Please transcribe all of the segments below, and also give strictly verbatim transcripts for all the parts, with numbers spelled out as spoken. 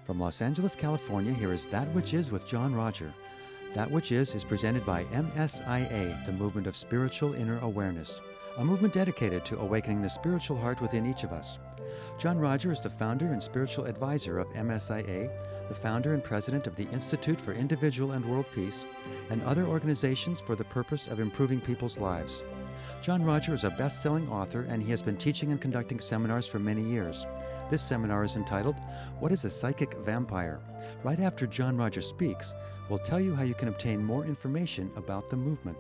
From Los Angeles, California, here is That Which Is with John Roger. That Which Is is presented by M S I A, the Movement of Spiritual Inner Awareness, a movement dedicated to awakening the spiritual heart within each of us. John Roger is the founder and spiritual advisor of M S I A, the founder and president of the Institute for Individual and World Peace, and other organizations for the purpose of improving people's lives. John Roger is a best-selling author, and he has been teaching and conducting seminars for many years. This seminar is entitled, What is a Psychic Vampire? Right after John Roger speaks, we'll tell you how you can obtain more information about the movement.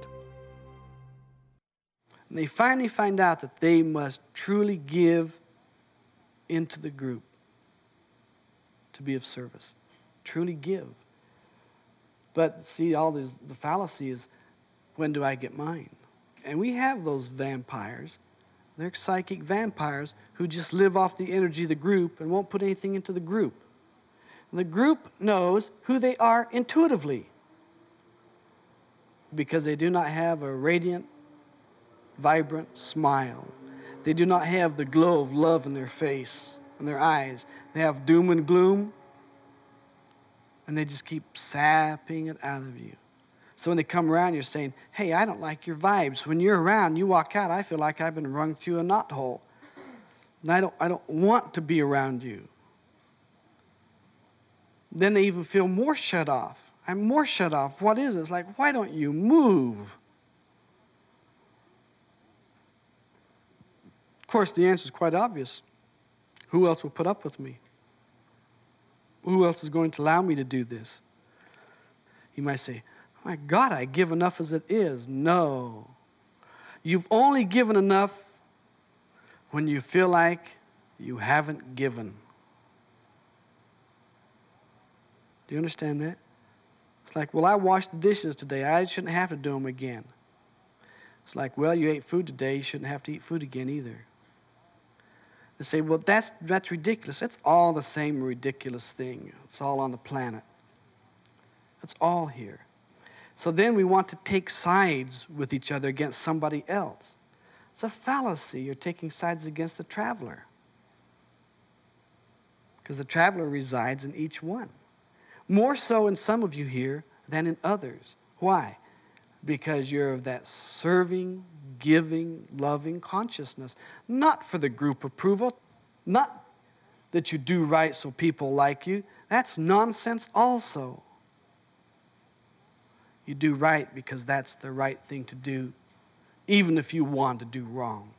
And they finally find out that they must truly give into the group to be of service. Truly give. But see, all this, the fallacy is, when do I get mine? And we have those vampires. They're psychic vampires who just live off the energy of the group and won't put anything into the group. And the group knows who they are intuitively because they do not have a radiant, vibrant smile. They do not have the glow of love in their face, in their eyes. They have doom and gloom, and they just keep sapping it out of you. So when they come around, you're saying, hey, I don't like your vibes. When you're around, you walk out, I feel like I've been wrung through a knothole. And I don't, I don't want to be around you. Then they even feel more shut off. I'm more shut off. What is it? It's like, why don't you move? Of course, the answer is quite obvious. Who else will put up with me? Who else is going to allow me to do this? You might say, my God, I give enough as it is. No. You've only given enough when you feel like you haven't given. Do you understand that? It's like, well, I washed the dishes today. I shouldn't have to do them again. It's like, well, you ate food today. You shouldn't have to eat food again either. They say, well, that's, that's ridiculous. It's all the same ridiculous thing. It's all on the planet. It's all here. So then we want to take sides with each other against somebody else. It's a fallacy. You're taking sides against the traveler. Because the traveler resides in each one. More so in some of you here than in others. Why? Because you're of that serving, giving, loving consciousness. Not for the group approval. Not that you do right so people like you. That's nonsense also. You do right because that's the right thing to do, even if you want to do wrong.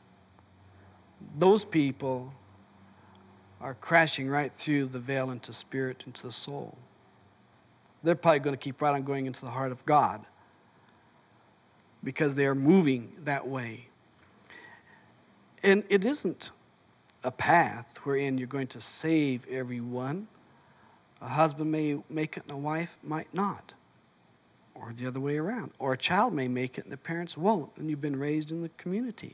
Those people are crashing right through the veil into spirit, into the soul. They're probably going to keep right on going into the heart of God because they are moving that way. And it isn't a path wherein you're going to save everyone. A husband may make it and a wife might not. Or the other way around. Or a child may make it and the parents won't, and you've been raised in the community.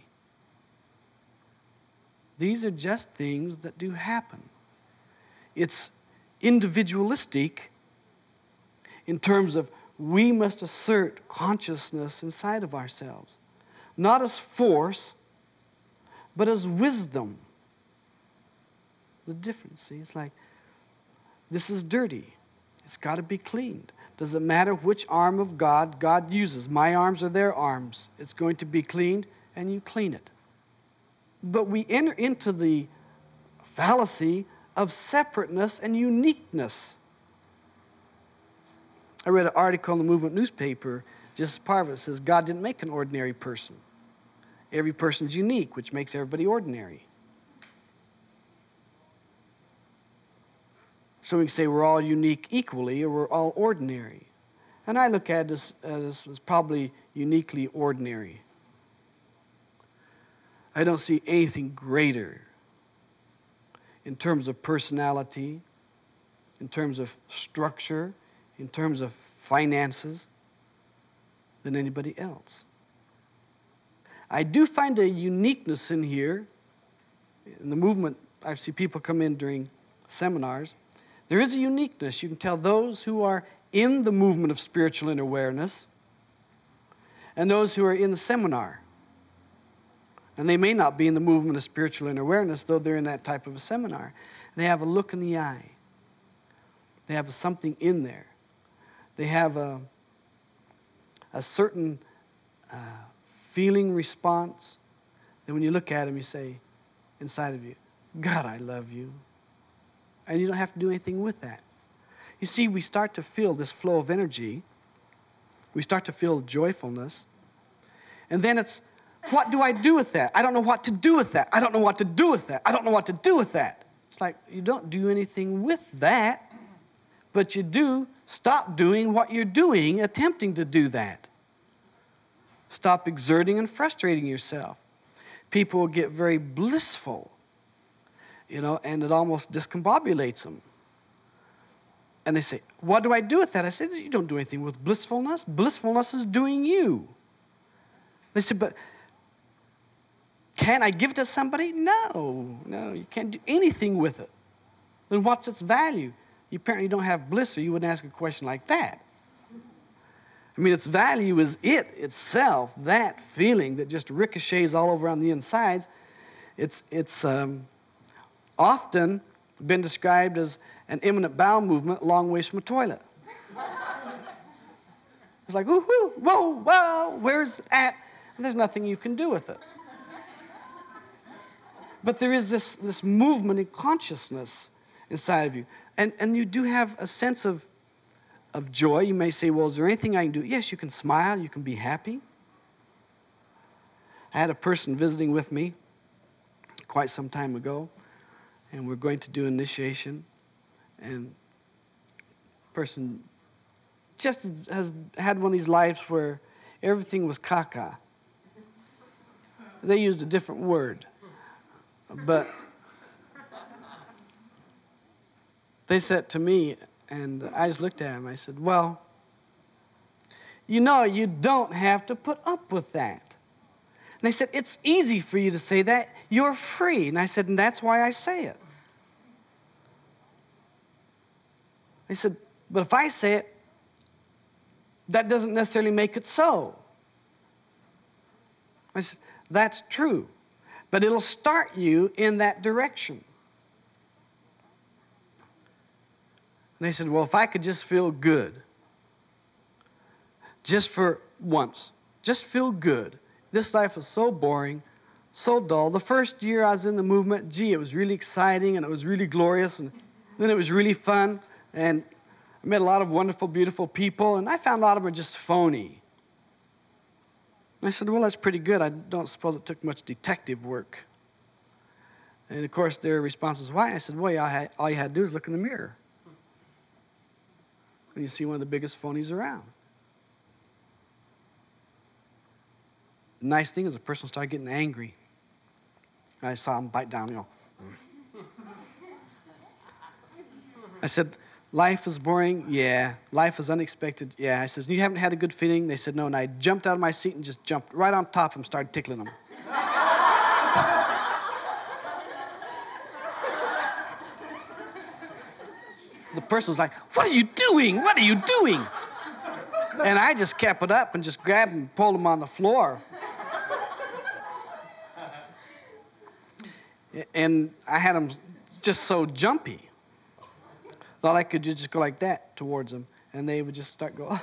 These are just things that do happen. It's individualistic in terms of we must assert consciousness inside of ourselves. Not as force, but as wisdom. The difference, see, it's like, this is dirty. It's got to be cleaned. Doesn't matter which arm of God God uses. My arms are their arms. It's going to be cleaned, and you clean it. But we enter into the fallacy of separateness and uniqueness. I read an article in the Movement newspaper, just part of it says, God didn't make an ordinary person. Every person is unique, which makes everybody ordinary. So we can say we're all unique equally, or we're all ordinary. And I look at this as, as probably uniquely ordinary. I don't see anything greater in terms of personality, in terms of structure, in terms of finances, than anybody else. I do find a uniqueness in here. In the movement, I see people come in during seminars. There is a uniqueness. You can tell those who are in the movement of spiritual inner awareness and those who are in the seminar. And they may not be in the movement of spiritual inner awareness, though they're in that type of a seminar. They have a look in the eye. They have something in there. They have a, a certain uh, feeling response that when you look at them, you say inside of you, God, I love you. And you don't have to do anything with that. You see, we start to feel this flow of energy. We start to feel joyfulness. And then it's, what do I do with that? I don't know what to do with that. I don't know what to do with that. I don't know what to do with that. It's like you don't do anything with that, but you do stop doing what you're doing, attempting to do that. Stop exerting and frustrating yourself. People will get very blissful, you know, and it almost discombobulates them. And they say, what do I do with that? I say, you don't do anything with blissfulness. Blissfulness is doing you. They said, but can I give it to somebody? No, no, you can't do anything with it. Then what's its value? You apparently don't have bliss, or you wouldn't ask a question like that. I mean, its value is it itself, that feeling that just ricochets all over on the insides. It's, it's um, often been described as an imminent bowel movement long ways from a toilet. It's like, whoo, whoo, whoa, whoa, where's that? And there's nothing you can do with it. But there is this, this movement in consciousness inside of you. And, and you do have a sense of, of joy. You may say, well, is there anything I can do? Yes, you can smile. You can be happy. I had a person visiting with me quite some time ago, and we're going to do initiation. And the person just has had one of these lives where everything was caca. They used a different word. But they said to me, and I just looked at him, I said, well, you know, you don't have to put up with that. And they said, it's easy for you to say that. You're free. And I said, and that's why I say it. They said, but if I say it, that doesn't necessarily make it so. I said, that's true. But it'll start you in that direction. And they said, well, if I could just feel good, just for once, just feel good. This life was so boring, so dull. The first year I was in the movement, gee, it was really exciting and it was really glorious, and then it was really fun, and I met a lot of wonderful, beautiful people, and I found a lot of them were just phony. I said, well, that's pretty good. I don't suppose it took much detective work. And, of course, their response was, why? I said, well, all you had to do is look in the mirror. And you see one of the biggest phonies around. The nice thing is the person started getting angry. I saw him bite down, you know. I said, life is boring? Yeah. Life is unexpected? Yeah. I says, you haven't had a good feeling? They said, no. And I jumped out of my seat and just jumped right on top of them, started tickling them. The person was like, what are you doing? What are you doing? And I just kept it up and just grabbed him and pulled him on the floor. And I had him just so jumpy. All I could do just go like that towards them, and they would just start going.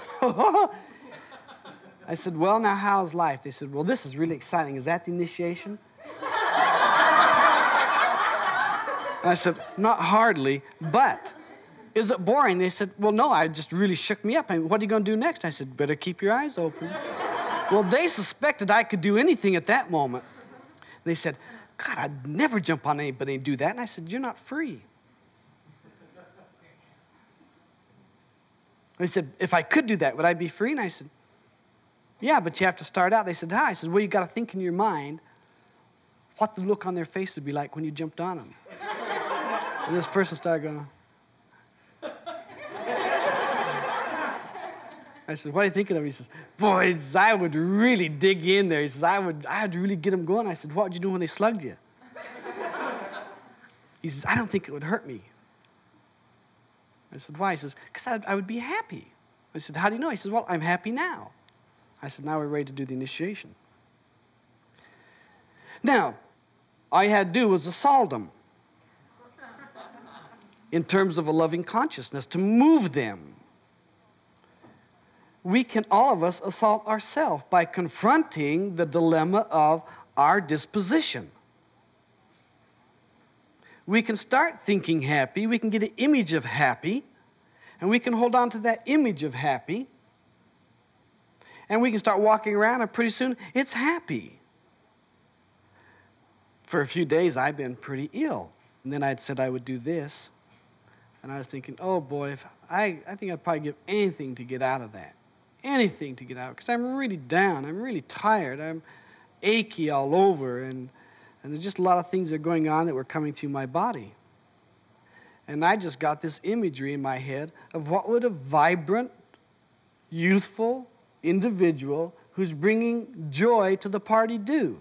I said, well, now how's life? They said, well, this is really exciting. Is that the initiation? And I said, not hardly, but is it boring? They said, well, no, I just really shook me up. I mean, what are you going to do next? I said, better keep your eyes open. Well, they suspected I could do anything at that moment. They said, God, I'd never jump on anybody and do that. And I said, you're not free. They said, if I could do that, would I be free? And I said, yeah, but you have to start out. They said, how? I said, well, you got to think in your mind what the look on their face would be like when you jumped on them. And this person started going. I said, what are you thinking of? He says, boys, I would really dig in there. He says, I would, I would really get them going. I said, what would you do when they slugged you? He says, I don't think it would hurt me. I said, why? He says, because I would be happy. I said, how do you know? He says, well, I'm happy now. I said, now we're ready to do the initiation. Now, all you had to do was assault them. in terms of a loving consciousness, to move them. We can, all of us, assault ourselves by confronting the dilemma of our disposition. We can start thinking happy, we can get an image of happy, and we can hold on to that image of happy, and we can start walking around, and pretty soon it's happy. For a few days, I've been pretty ill. And then I'd said I would do this. And I was thinking, oh boy, if I, I think I'd probably give anything to get out of that. Anything to get out. Because I'm really down. I'm really tired. I'm achy all over. And, and there's just a lot of things that are going on that were coming through my body. And I just got this imagery in my head of what would a vibrant, youthful individual who's bringing joy to the party do.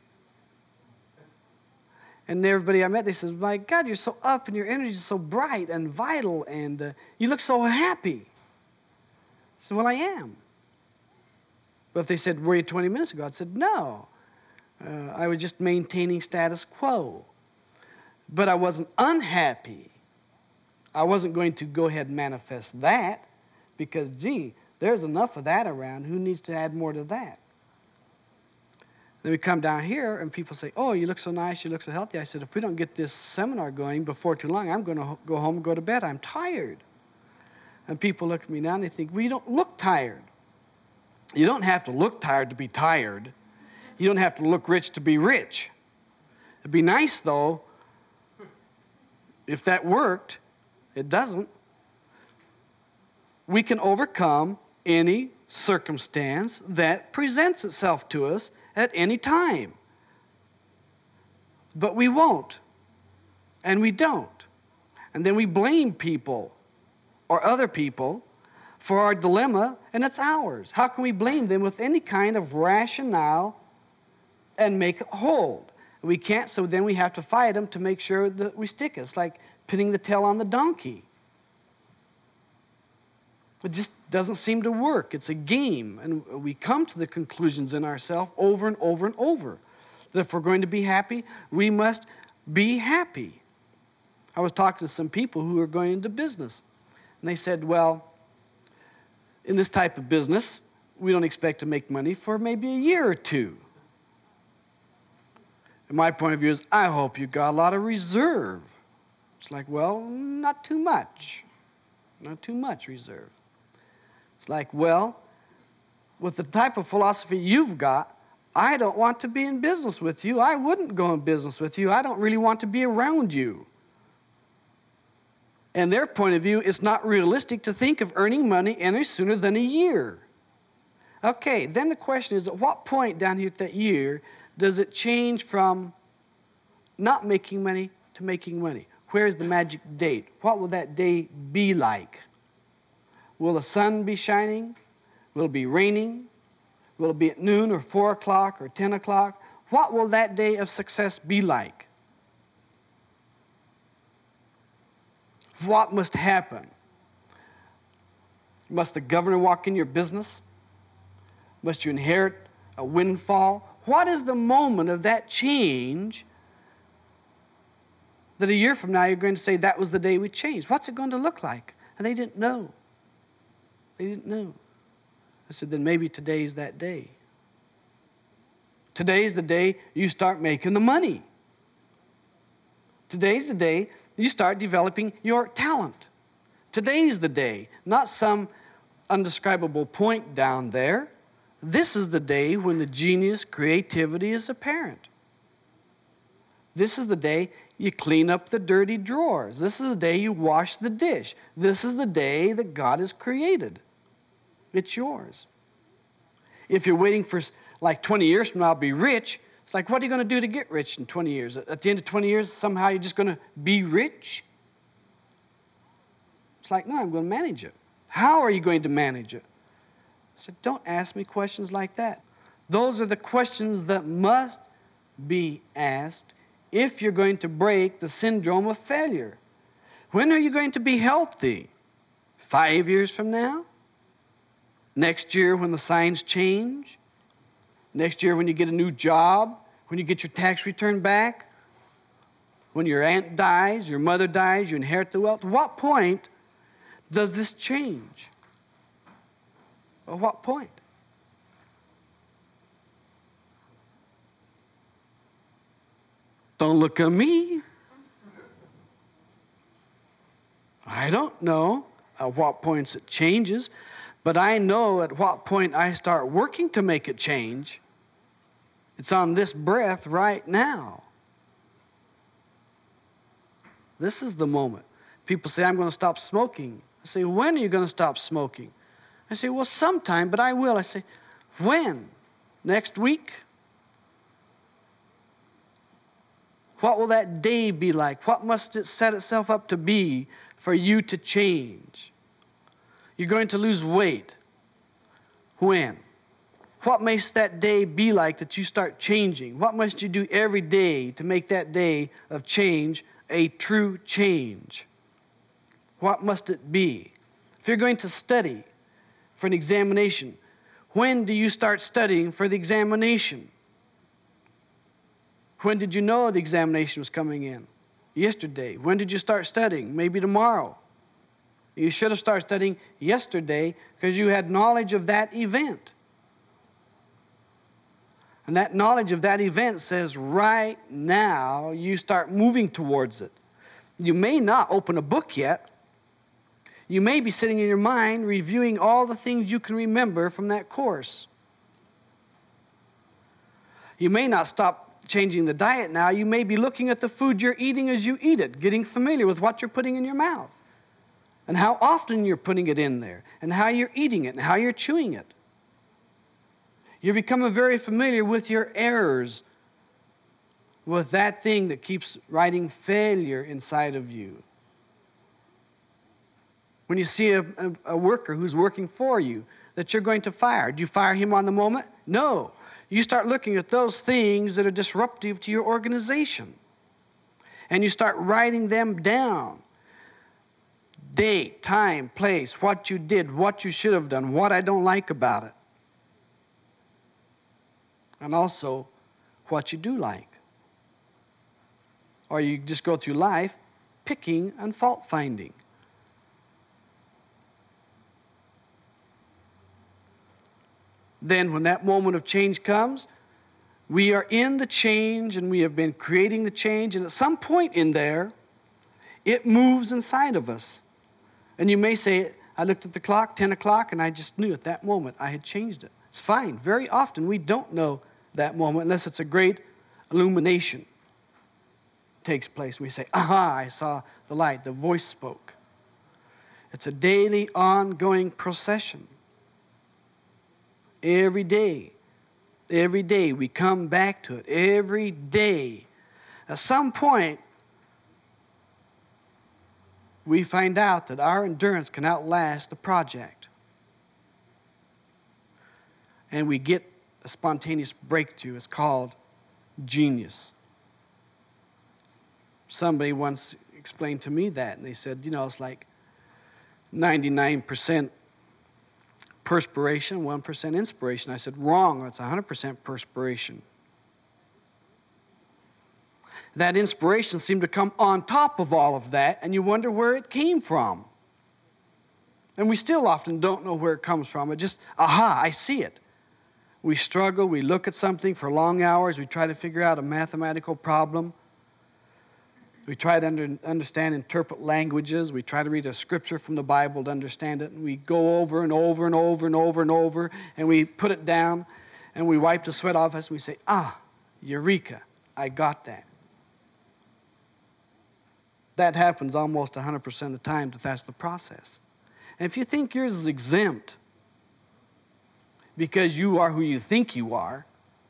And everybody I met, they said, my God, you're so up and your energy is so bright and vital and uh, you look so happy. I said, well, I am. But if they said, were you twenty minutes ago? I said, no. Uh, I was just maintaining status quo. But I wasn't unhappy. I wasn't going to go ahead and manifest that because, gee, there's enough of that around. Who needs to add more to that? Then we come down here and people say, oh, you look so nice, you look so healthy. I said, if we don't get this seminar going before too long, I'm going to go home and go to bed. I'm tired. And people look at me now and they think, well, you don't look tired. You don't have to look tired to be tired. You don't have to look rich to be rich. It'd be nice, though, if that worked. It doesn't. We can overcome any circumstance that presents itself to us at any time. But we won't. And we don't. And then we blame people or other people for our dilemma, and it's ours. How can we blame them with any kind of rationale and make it hold? We can't, so then we have to fight them to make sure that we stick it. It's like pinning the tail on the donkey. It just doesn't seem to work. It's a game. And we come to the conclusions in ourselves over and over and over. That if we're going to be happy, we must be happy. I was talking to some people who are going into business. And they said, well, in this type of business, we don't expect to make money for maybe a year or two. And my point of view is, I hope you got a lot of reserve. It's like, well, not too much. Not too much reserve. It's like, well, with the type of philosophy you've got, I don't want to be in business with you. I wouldn't go in business with you. I don't really want to be around you. And their point of view, it's not realistic to think of earning money any sooner than a year. Okay, then the question is, at what point down here at that year does it change from not making money to making money? Where's the magic date? What will that day be like? Will the sun be shining? Will it be raining? Will it be at noon or four o'clock or ten o'clock? What will that day of success be like? What must happen? Must the governor walk in your business? Must you inherit a windfall? What is the moment of that change that a year from now you're going to say, that was the day we changed? What's it going to look like? And they didn't know. They didn't know. I said, then maybe today's that day. Today's the day you start making the money. Today's the day you start developing your talent. Today's the day, not some undescribable point down there. This is the day when the genius, creativity is apparent. This is the day you clean up the dirty drawers. This is the day you wash the dish. This is the day that God has created. It's yours. If you're waiting for like twenty years from now to be rich, it's like, what are you going to do to get rich in twenty years? At the end of twenty years, somehow you're just going to be rich? It's like, no, I'm going to manage it. How are you going to manage it? I said, don't ask me questions like that. Those are the questions that must be asked if you're going to break the syndrome of failure. When are you going to be healthy? Five years from now? Next year when the signs change? Next year when you get a new job? When you get your tax return back? when your aunt dies, your mother dies, you inherit the wealth. At what point does this change? At what point? Don't look at me. I don't know at what points it changes, but I know at what point I start working to make it change. It's on this breath right now. This is the moment. People say, I'm going to stop smoking. I say, when are you going to stop smoking? I say, well, sometime, but I will. I say, when? Next week? What will that day be like? What must it set itself up to be for you to change? You're going to lose weight. When? What makes that day be like that you start changing? What must you do every day to make that day of change a true change? What must it be? If you're going to study for an examination, when do you start studying for the examination? When did you know the examination was coming in? Yesterday. When did you start studying? Maybe tomorrow. You should have started studying yesterday because you had knowledge of that event. And that knowledge of that event says right now you start moving towards it. You may not open a book yet. You may be sitting in your mind reviewing all the things you can remember from that course. You may not stop changing the diet now. You may be looking at the food you're eating as you eat it, getting familiar with what you're putting in your mouth and how often you're putting it in there and how you're eating it and how you're chewing it. You're becoming very familiar with your errors, with that thing that keeps writing failure inside of you. When you see a, a, a worker who's working for you that you're going to fire, do you fire him on the moment? No. You start looking at those things that are disruptive to your organization. And you start writing them down. Date, time, place, what you did, what you should have done, what I don't like about it. And also, what you do like. Or you just go through life picking and fault finding. Then when that moment of change comes, we are in the change and we have been creating the change, and at some point in there, it moves inside of us. And you may say, I looked at the clock, ten o'clock, and I just knew at that moment I had changed it. It's fine. Very often we don't know that moment unless it's a great illumination takes place. We say, aha, I saw the light, the voice spoke. It's a daily, ongoing procession. Every day, every day we come back to it. Every day. At some point, we find out that our endurance can outlast the project. And we get a spontaneous breakthrough. It's called genius. Somebody once explained to me that, and they said, you know, it's like ninety-nine percent perspiration, one percent inspiration. I said, wrong. It's one hundred percent perspiration. That inspiration seemed to come on top of all of that, and you wonder where it came from. And we still often don't know where it comes from. It just, aha, I see it. We struggle, we look at something for long hours, we try to figure out a mathematical problem. We try to under, understand, interpret languages. We try to read a scripture from the Bible to understand it. And we go over and over and over and over and over, and we put it down, and we wipe the sweat off us, and we say, ah, eureka, I got that. That happens almost one hundred percent of the time that that's the process. And if you think yours is exempt because you are who you think you are,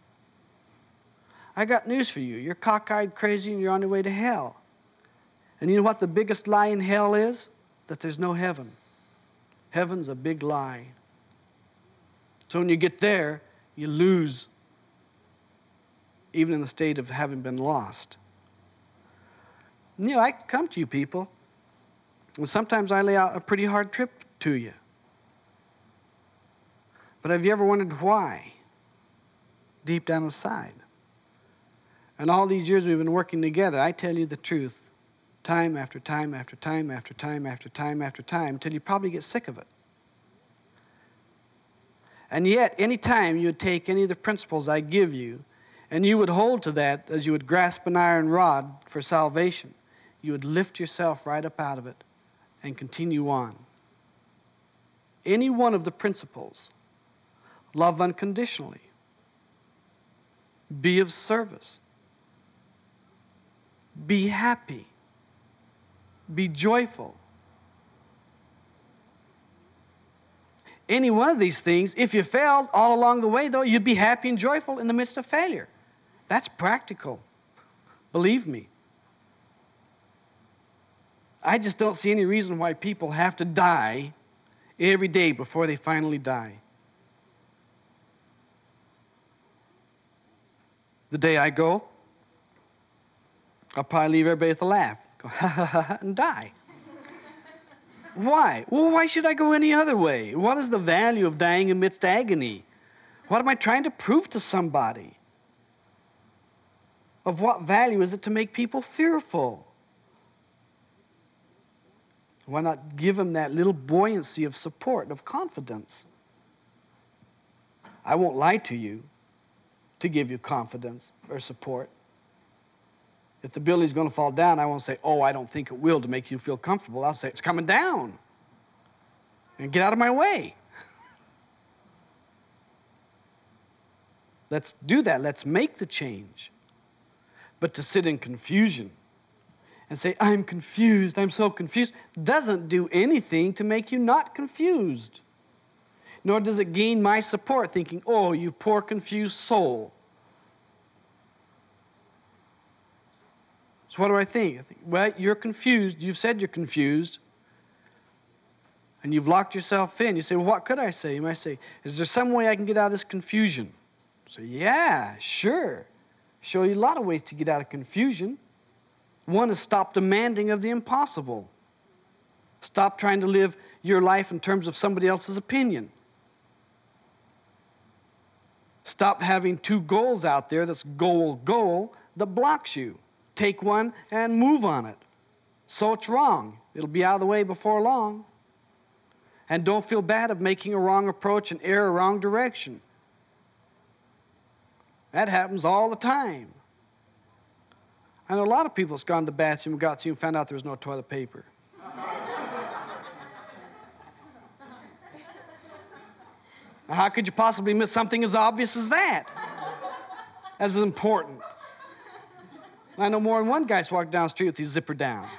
I got news for you. You're cockeyed, crazy, and you're on your way to hell. And you know what the biggest lie in hell is? That there's no heaven. Heaven's a big lie. So when you get there, you lose, even in the state of having been lost. You know, I come to you people, and sometimes I lay out a pretty hard trip to you. But have you ever wondered why? Deep down inside. And all these years we've been working together, I tell you the truth, time after time after time after time after time after time, until you probably get sick of it. And yet, any time you would take any of the principles I give you, and you would hold to that as you would grasp an iron rod for salvation, you would lift yourself right up out of it and continue on. Any one of the principles, love unconditionally, be of service, be happy, be joyful. Any one of these things, if you failed all along the way, though, you'd be happy and joyful in the midst of failure. That's practical. Believe me. I just don't see any reason why people have to die every day before they finally die. The day I go, I'll probably leave everybody with a laugh, go ha ha ha, and die. Why? Well, why should I go any other way? What is the value of dying amidst agony? What am I trying to prove to somebody? Of what value is it to make people fearful? Why not give them that little buoyancy of support, of confidence? I won't lie to you to give you confidence or support. If the building's going to fall down, I won't say, oh, I don't think it will, to make you feel comfortable. I'll say, it's coming down. And get out of my way. Let's do that. Let's make the change. But to sit in confusion and say, I'm confused, I'm so confused, doesn't do anything to make you not confused. Nor does it gain my support, thinking, oh, you poor confused soul. So what do I think? I think, well, you're confused. You've said you're confused. And you've locked yourself in. You say, well, what could I say? You might say, is there some way I can get out of this confusion? So, yeah, sure. Show you a lot of ways to get out of confusion. One is stop demanding of the impossible. Stop trying to live your life in terms of somebody else's opinion. Stop having two goals out there that's goal, goal, that blocks you. Take one and move on it. So it's wrong. It'll be out of the way before long. And don't feel bad of making a wrong approach and err a wrong direction. That happens all the time. I know a lot of people that's gone to the bathroom and got to you and found out there was no toilet paper. How could you possibly miss something as obvious as that? As important. I know more than one guy's walked down the street with his zipper down.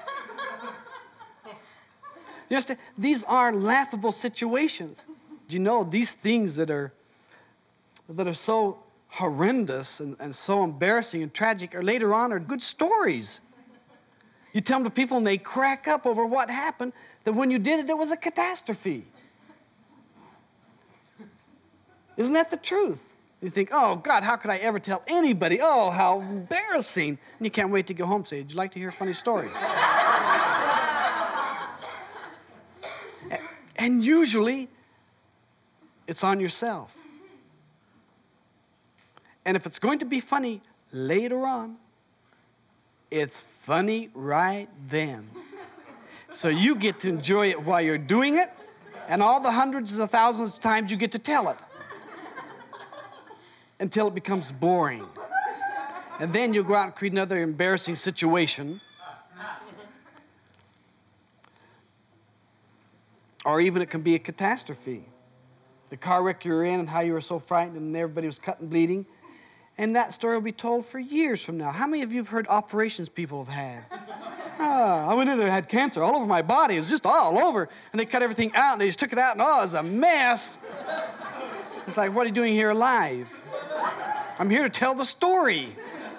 You understand? These are laughable situations. Do you know these things that are that are so horrendous and, and so embarrassing and tragic are later on are good stories. You tell them to people and they crack up over what happened, that when you did it, it was a catastrophe. Isn't that the truth? You think, oh, God, how could I ever tell anybody? Oh, how embarrassing. And you can't wait to go home and say, would you like to hear a funny story? And usually, it's on yourself. And if it's going to be funny later on, it's funny right then. So you get to enjoy it while you're doing it, and all the hundreds of thousands of times you get to tell it. Until it becomes boring. And then you'll go out and create another embarrassing situation. Or even it can be a catastrophe. The car wreck you were in and how you were so frightened and everybody was cut and bleeding. And that story will be told for years from now. How many of you have heard operations people have had? Ah, I went in there and had cancer all over my body. It was just all over. And they cut everything out and they just took it out and oh, it was a mess. It's like, what are you doing here alive? I'm here to tell the story.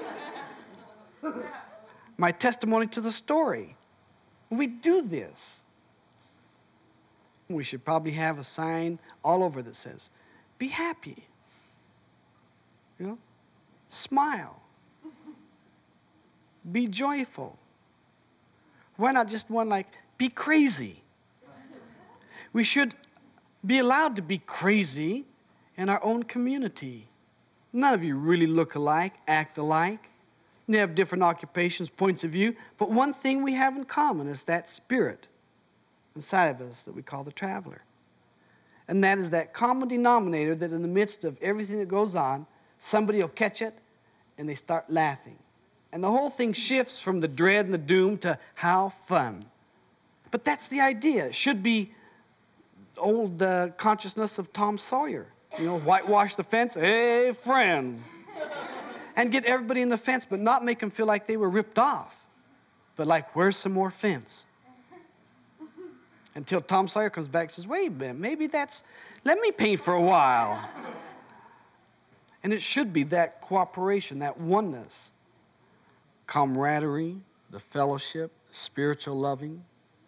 My testimony to the story. We do this. We should probably have a sign all over that says, be happy. You know? Smile. Be joyful. Why not just one like, be crazy? We should be allowed to be crazy in our own community. None of you really look alike, act alike. They have different occupations, points of view, but one thing we have in common is that spirit inside of us that we call the traveler. And that is that common denominator that in the midst of everything that goes on, somebody will catch it and they start laughing. And the whole thing shifts from the dread and the doom to how fun. But that's the idea. It should be old uh, consciousness of Tom Sawyer. You know, whitewash the fence, hey, friends. And get everybody in the fence, but not make them feel like they were ripped off. But like, where's some more fence? Until Tom Sawyer comes back and says, wait a minute, maybe that's, let me paint for a while. And it should be that cooperation, that oneness, camaraderie, the fellowship, spiritual loving.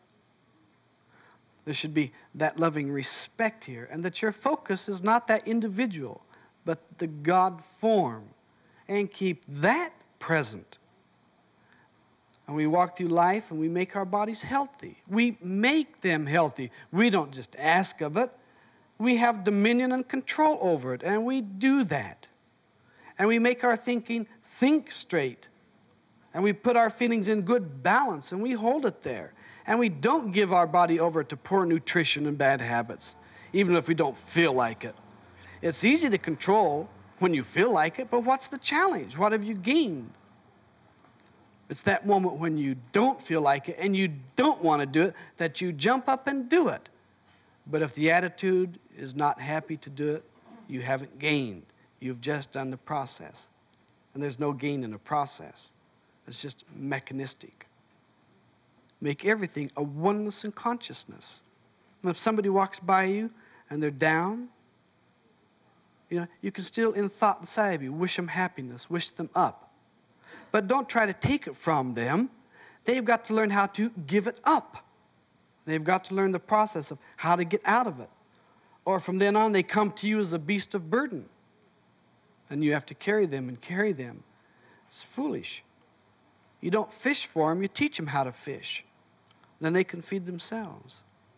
There should be that loving respect here, and that your focus is not that individual, but the God form, and keep that present. And we walk through life and we make our bodies healthy. We make them healthy. We don't just ask of it. We have dominion and control over it, and we do that. And we make our thinking think straight. And we put our feelings in good balance, and we hold it there. And we don't give our body over to poor nutrition and bad habits, even if we don't feel like it. It's easy to control when you feel like it, but what's the challenge? What have you gained? It's that moment when you don't feel like it and you don't want to do it that you jump up and do it. But if the attitude is not happy to do it, you haven't gained. You've just done the process. And there's no gain in the process. It's just mechanistic. Make everything a oneness in consciousness. And if somebody walks by you and they're down, you know, you can still, in thought inside of you, wish them happiness, wish them up. But don't try to take it from them. They've got to learn how to give it up. They've got to learn the process of how to get out of it. Or from then on, they come to you as a beast of burden. And you have to carry them and carry them. It's foolish. You don't fish for them, you teach them how to fish. Then they can feed themselves.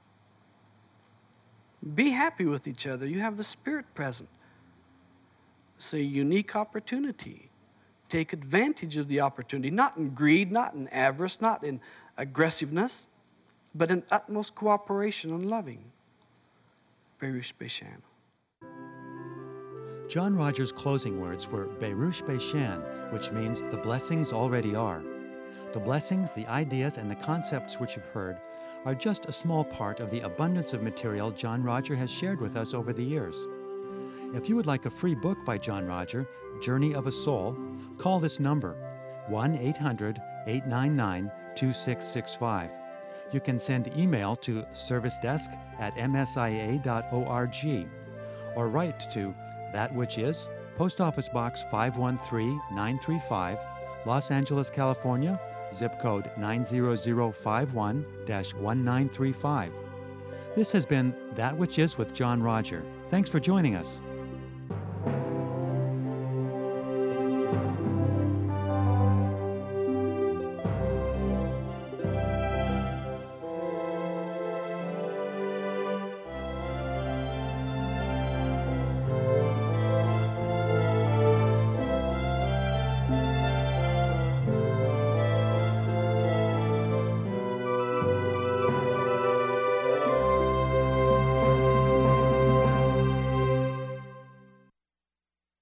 Be happy with each other. You have the Spirit present. It's a unique opportunity. Take advantage of the opportunity, not in greed, not in avarice, not in aggressiveness, but in utmost cooperation and loving. Berush Beishan. John Rogers' closing words were Berush Beishan, which means the blessings already are. The blessings, the ideas, and the concepts which you've heard are just a small part of the abundance of material John Roger has shared with us over the years. If you would like a free book by John Roger, Journey of a Soul, call this number, one eight hundred, eight nine nine, two six six five. You can send email to servicedesk at m s i a dot org or write to That Which Is, Post Office Box five one three nine three five, Los Angeles, California, zip code nine zero zero five one dash one nine three five. This has been That Which Is with John Roger. Thanks for joining us.